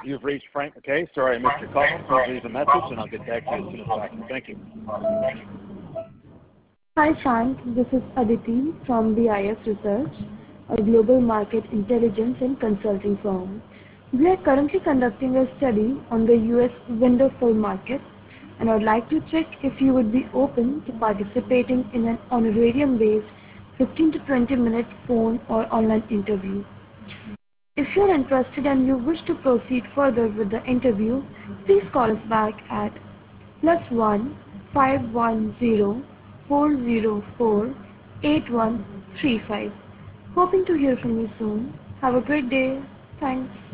You've reached Frank. Okay, sorry I missed your call. Please leave a message and I'll get back to you as soon as possible. Thank you. Hi Frank, this is Aditi from BIS Research, a global market intelligence and consulting firm. We are currently conducting a study on the US window film market, and I would like to check if you would be open to participating in an honorarium-based 15 to 20-minute phone or online interview. If you're interested and you wish to proceed further with the interview, please call us back at +1 510 404 8135. Hoping to hear from you soon. Have a great day. Thanks.